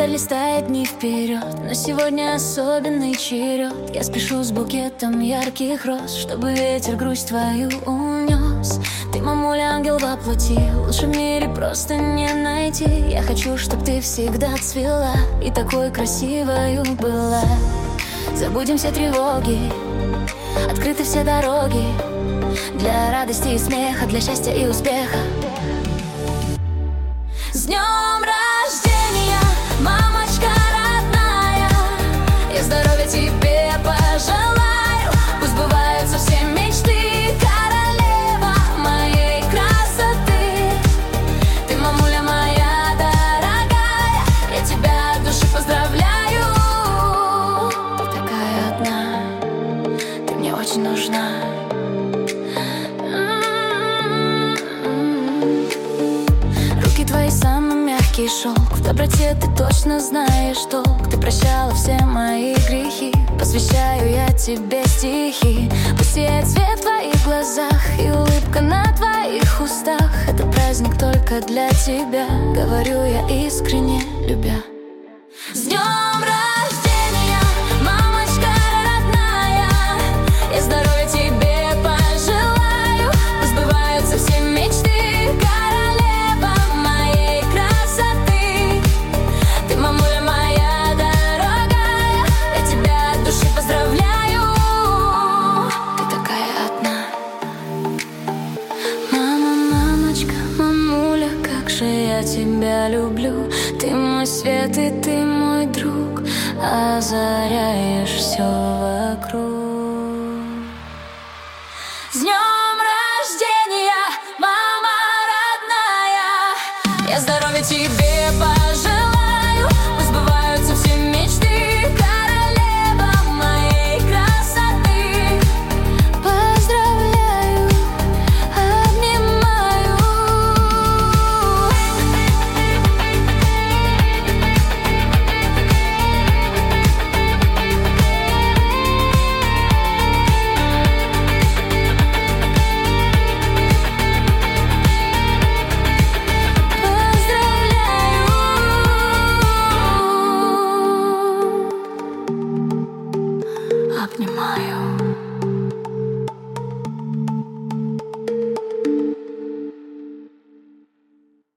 Календарь листает дни вперед, но сегодня особенный черед. Я спешу с букетом ярких роз, чтобы ветер грусть твою унес. Ты, мамуля, ангел воплоти, лучше в мире просто не найти. Я хочу, чтоб ты всегда цвела и такой красивою была. Забудем все тревоги, открыты все дороги для радости и смеха, для счастья и успеха. С днем рождения, мамочка родная, я здоровья тебе пожелаю. Пусть сбываются все мечты, королева моей красоты. Ты, мамуля моя дорогая, я тебя от души поздравляю. Ты такая одна, ты мне очень нужна. Твой самый мягкий шелк, в доброте ты точно знаешь толк. Ты прощала все мои грехи, посвящаю я тебе стихи. Пусть сияет свет в твоих глазах и улыбка на твоих устах. Это праздник только для тебя, говорю я искренне, любя.